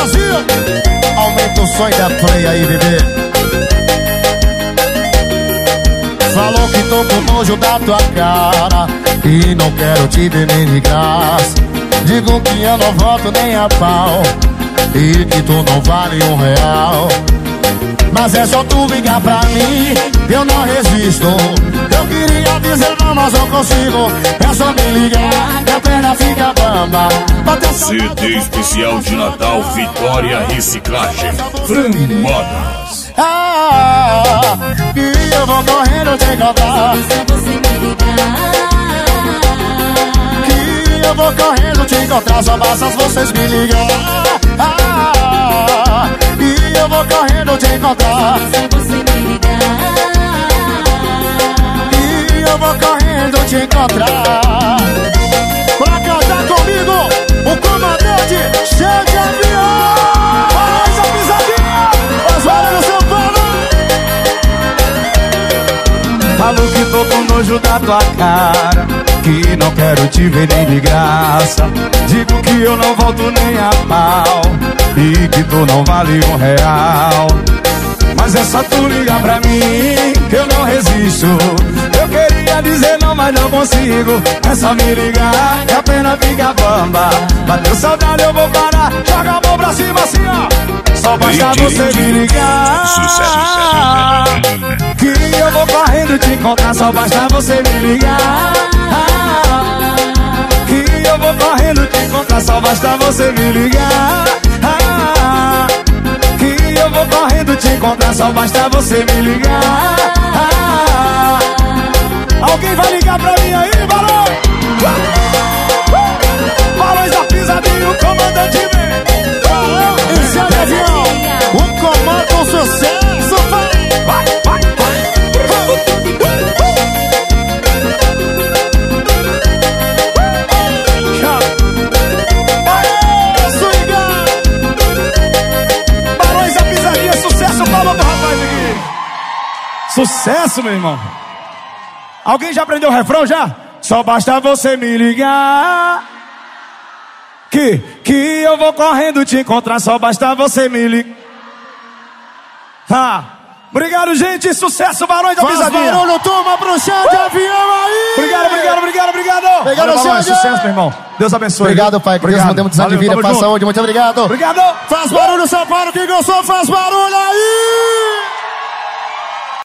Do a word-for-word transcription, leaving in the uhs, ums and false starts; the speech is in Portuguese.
Brasil. Aumenta o som da play aí, bebê. Falou que tô com nojo da tua cara e não quero te ver nem de graça. Digo que eu não volto nem a pau e que tu não vale um real. Mas é só tu ligar pra mim, eu não resisto. Eu queria dizer não, mas não consigo. É só me ligar, minha perna fica bamba. C D especial de Natal, Vitória Reciclagem, Frank Modas. Ah, e eu vou correndo te encontrar. Que eu vou correndo te encontrar, só basta vocês me ligar. Ah, e eu vou correndo te encontrar. E eu vou correndo te encontrar. Pra cantar comigo, o comandante Cheio de Avião. Faz a pisadinha, Osvaldo São Paulo. Falo que tô com nojo da tua cara, que não quero te ver nem de graça. Digo que eu não volto nem a pau e que tu não vale um real. Mas é só tu ligar pra mim que eu não resisto. Eu queria dizer não, mas não consigo. É só me ligar que a pena fica bamba. Bateu saudade, eu vou parar. Joga a mão pra cima assim, ó. Só basta você me ligar. Que eu vou correndo te encontrar. Só basta você me ligar. Que eu vou correndo te encontrar. Só basta você me ligar. Que eu vou correndo te encontrar. Só basta você me ligar. Alguém vai ligar pra mim aí, Barão? Barões da pisadinha, o comandante vem. Barão e Cheio de Avião, o comando, o sucesso. Vai, vai, vai. Aê, swingar. Barões da pisadinha, sucesso, palma pro rapaz aqui. Sucesso, meu irmão. Alguém já aprendeu o refrão já? Só basta você me ligar. Que, que eu vou correndo te encontrar. Só basta você me ligar. Ah, obrigado, gente. Sucesso, Barões da Pisadinha. Faz barulho, turma, pro Cheio de Avião aí. Obrigado, obrigado, obrigado, obrigado. Obrigado, Valeu, Barões, Cheio. sucesso, meu irmão. Deus abençoe. Obrigado, pai. Que Deus nos dê muitos anos de vida, paz, saúde. Muito obrigado. Obrigado. Faz barulho, São Paulo. Quem gostou, faz barulho aí.